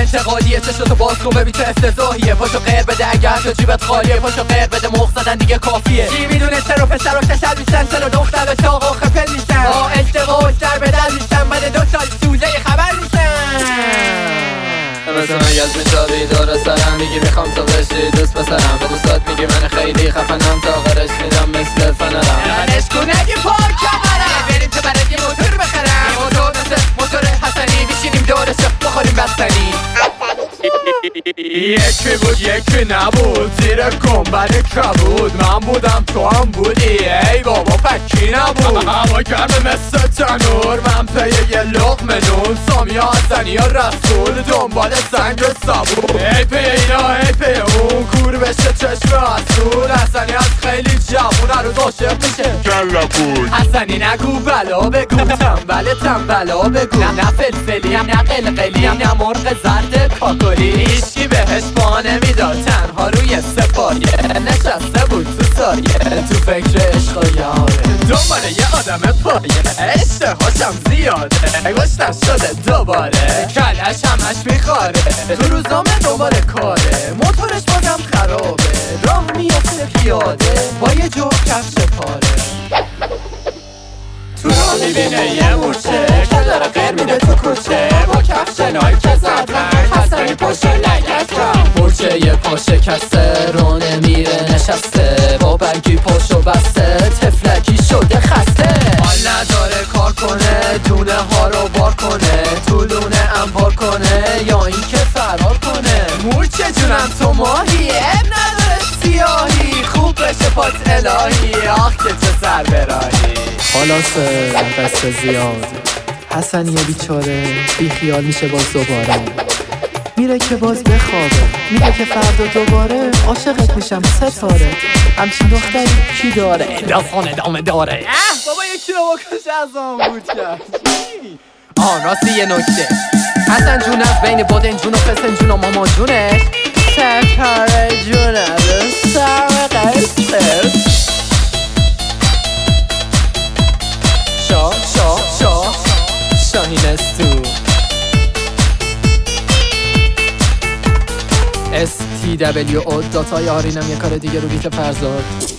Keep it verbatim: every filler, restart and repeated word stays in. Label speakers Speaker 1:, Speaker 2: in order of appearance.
Speaker 1: انتقادیه، چشتو باز کن ببین چه افتضاحیه. پاشو غیر بده اگر تو جیبت خالیه، پاشو غیر بده مخ زدن دیگه کافیه. کی میدونه چرا پسر و کشل میشن، چرا دختر و چاق و خپل میشن، با اشتباه سر به در میشن، بعد دو سال سوزه خبر میشن.
Speaker 2: مثل من یز میشابی دور سرم میگی میخوام تو بشی دوست پسرم، به دوستات میگی من خیلی خفنم، تا آخرش میدم مثل فنرم.
Speaker 1: منش کن اگه پاک کمرم، بریم تو برد یه موتور بخرم، موتور مثل موتور حسنی، بیشینیم دورش بخوریم بستنی.
Speaker 3: یکی بود یکی نبود، زیر گنبد کبود، من بودم تو هم بودی، ای بابا پکی نبود. هوا گرمه مثل تنور، من پی یه لقمه نون، سامی حسنی یا رسول دنبال سنگ و صابون. ای پی اینا ای پی اون، کور بشه چشم اصول، حسنی از خیلی جوون هر روز عاشق میشه کلا بود.
Speaker 1: حسنی نگو بلا بگو، تنبل تنبلا بگو، نه فلفلی نه قلقلی نه مرغ زرد کاکلی، هیچکی بهش پا نمیداد، تنها روی سپایه نشسته بود تو سایه، تو فکر عشق و یاره،
Speaker 3: دنبال یه آدم پایه، اشتهاشم زیاده، گشتش شده دوباره،
Speaker 1: کلش همش میخواره، تو روزنامه دنبال کاره، موتورش بازم خرابه، راه میافته پیاده با یه جو کفش پاره.
Speaker 3: تو راه میبینه یه مورچه که داره غیر میده تو کوچه، با کفش نایک زرد رنگ، حسنی پشت لگت کم،
Speaker 1: مورچه یه پا شکسته، رو نمیره نشسته، با برگی پاشو بسته، تفلکی شده خسته، حال نداره کار کنه، دونه ها رو بار کنه، طولونه انبار کنه، یا اینکه فرار کنه. مورچه جونم تو ماهی، اب نداره سیاهی، خوب بشه پات الهی، آخ که چه سر براهی.
Speaker 4: خلاصه قصه زیاد، حسنی بیچاره بی خیال میشه باز دوباره، میره که باز بخوابه، میگه که فردا دوباره عاشقت میشم ستاره، همچین دختری کی داره؟
Speaker 1: داستان ادامه داره.
Speaker 3: اه بابا یکی رو بکش از آن بود کرد.
Speaker 1: آن راستی یه نکته، حسن جون از بین بادن جون و فسن جون و مامان جونش ستاره جونه به سر قصه. شا شا شا شاهین استو اس تی دبلیو او داتای آرینم یه کار دیگه رو بیت فرزاد.